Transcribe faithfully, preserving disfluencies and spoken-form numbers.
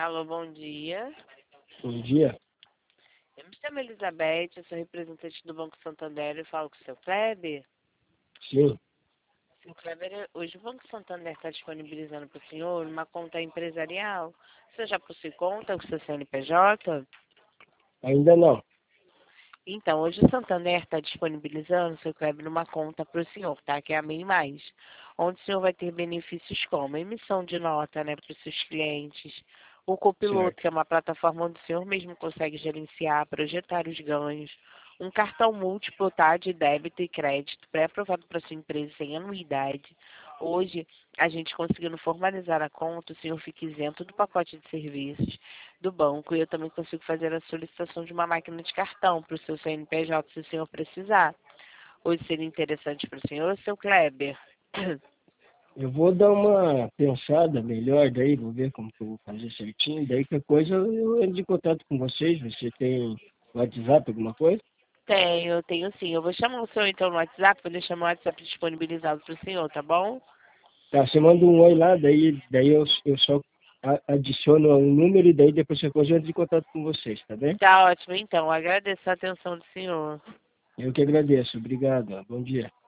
Alô, bom dia. Bom dia. Eu me chamo Elizabeth, eu sou representante do Banco Santander e falo com o seu Kleber. Sim. Seu Kleber, hoje o Banco Santander está disponibilizando para o senhor uma conta empresarial. Você já possui conta com o seu C N P J? Ainda não. Então, hoje o Santander está disponibilizando, seu Kleber, uma conta para o senhor, tá? Que é a MEI Mais, onde o senhor vai ter benefícios como emissão de nota, né, para os seus clientes, o Copiloto, Certo. que é uma plataforma onde o senhor mesmo consegue gerenciar, projetar os ganhos, um cartão múltiplo, tá, de débito e crédito, pré-aprovado para sua empresa sem anuidade. Hoje, a gente conseguindo formalizar a conta, o senhor fica isento do pacote de serviços do banco e eu também consigo fazer a solicitação de uma máquina de cartão para o seu C N P J, se o senhor precisar. Hoje seria interessante para o senhor, seu Kleber? Eu vou dar uma pensada melhor daí, vou ver como que eu vou fazer certinho. Daí qualquer coisa eu entro em contato com vocês. Você tem WhatsApp, alguma coisa? Tenho, tenho sim. Eu vou chamar o senhor então no WhatsApp, vou deixar meu WhatsApp disponibilizado para o senhor, tá bom? Tá, você manda um oi lá, daí, daí eu, eu só a- adiciono um número e daí depois qualquer coisa eu entro em contato com vocês, tá bem? Tá ótimo, então. Agradeço a atenção do senhor. Eu que agradeço. Obrigado. Ó. Bom dia.